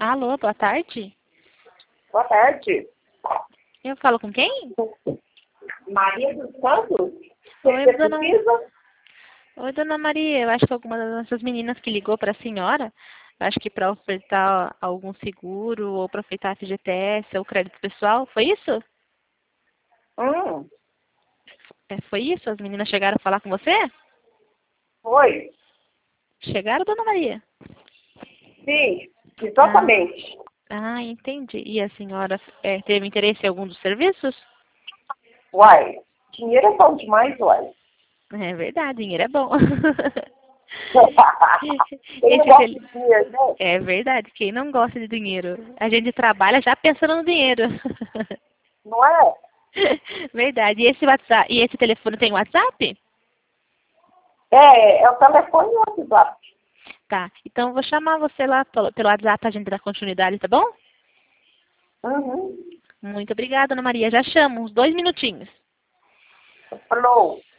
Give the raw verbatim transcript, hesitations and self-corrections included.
Alô, boa tarde. Boa tarde. Eu falo com quem? Maria dos Santos? Oi, Você dona... precisa? Oi, dona Maria. Eu acho que alguma das nossas meninas que ligou para a senhora, eu acho que para ofertar algum seguro ou para ofertar F G T S ou crédito pessoal, foi isso? Hum, É, foi isso? As meninas chegaram a falar com você? foi. Chegaram, dona Maria? Sim, Ah, exatamente. ah, entendi. E a senhora é, teve interesse em algum dos serviços? Uai, dinheiro é bom demais, uai. É verdade, dinheiro é bom. Quem não Esse gosta tele... de dinheiro, né? É verdade, quem não gosta de dinheiro? A gente trabalha já pensando no dinheiro. Não é? Verdade. E esse WhatsApp, e esse telefone tem WhatsApp? É, é o telefone e o WhatsApp. Tá. Então eu vou chamar você lá pelo, pelo WhatsApp pra gente dar continuidade, tá bom? Uhum. Muito obrigada, Ana Maria. Já chamo, uns dois minutinhos. Falou.